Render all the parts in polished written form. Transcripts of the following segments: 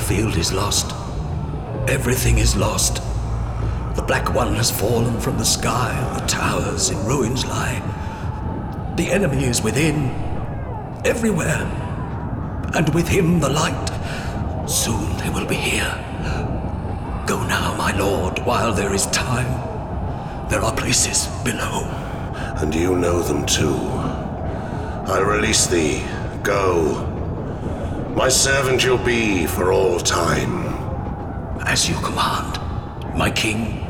battlefield is lost. Everything is lost. The Black One has fallen from the sky, and the towers in ruins lie. The enemy is within, everywhere, and with him the light. Soon they will be here. Go now, my lord, while there is time. There are places below. And you know them too. I release thee. Go. My servant you'll be for all time. As you command, my king.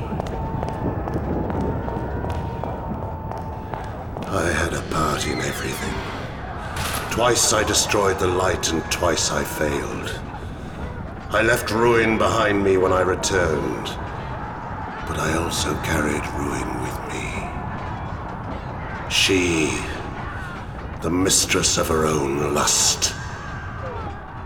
I had a part in everything. Twice I destroyed the light and twice I failed. I left ruin behind me when I returned, but I also carried ruin with me. She, the mistress of her own lust.